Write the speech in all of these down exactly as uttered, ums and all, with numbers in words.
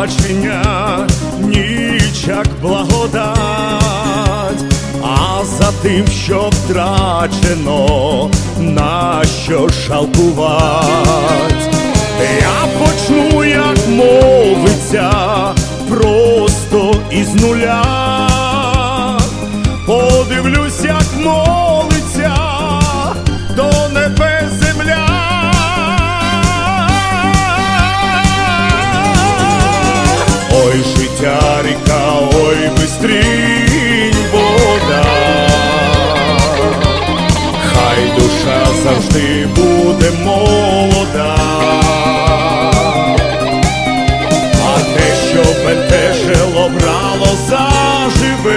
пробачення, ніч як благодать, а за тим, що втрачено, нащо жалкувать? Я почну, як мовиться, просто із нуля, подивлюсь, як молиться до небес земля. Ой, життя ріка, ой, бистрінь вода, хай душа завжди буде молода, а те, що бентежило, брало заживе,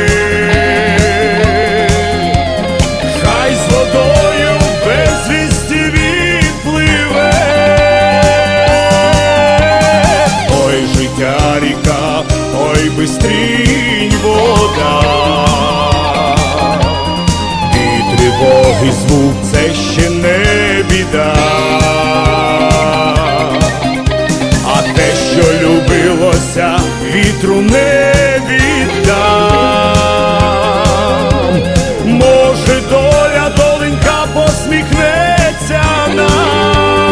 хай з водою безвісті відпливе. Ой, життя ріка, ой, бистрінь вода, і тривоги звук — це ще не біда, а те, що любилося, вітру не віддам. Може, доля, доленька посміхнеться нам.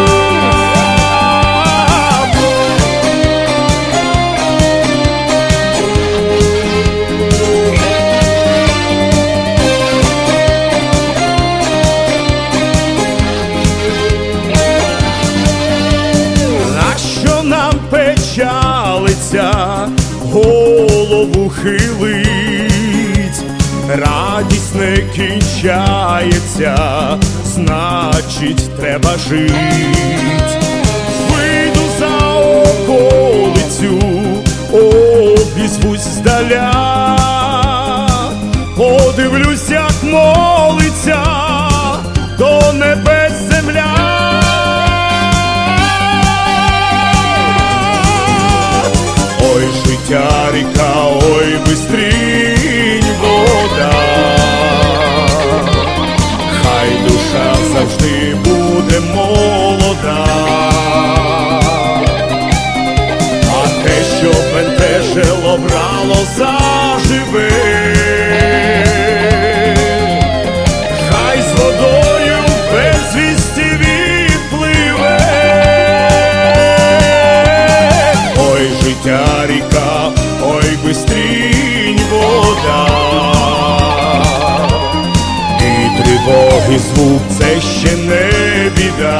Нащо нам печалиться, голову хилить? Радість не кінчається, значить, треба жить. Вийду за околицю, обізвусь здаля, подивлюсь, як молиться до небес земля. Ой, життя ріка, ой, бистрінь вода, хай душа завжди буде молода, а те, що бентежило, брало заживе, хай з водою безвісті відпливе. Ой, життя ріка, ой, бистрінь вода, і тривоги звук — це ще не біда,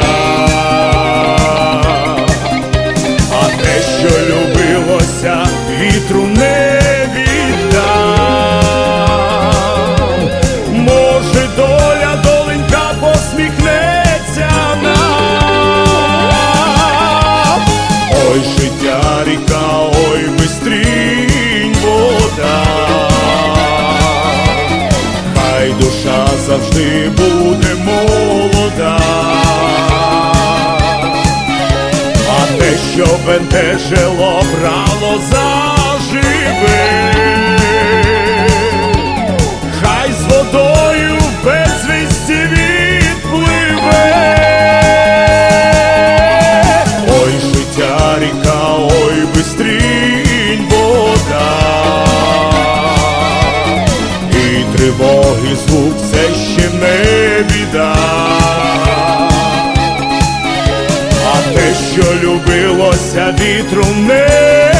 а те, що любилося, вітру не віддам. Може, доля, доленька посміхнеться нам. Ой, життя ріка, ой, бистрінь вода, хай душа завжди буде молода, а те, що бентежило, брало заживе, хай з водою безвісті відпливе. Ой, життя ріка, ой, бистрінь вода, і тривоги звук — це ще не біда, а те, що любилося, вітру не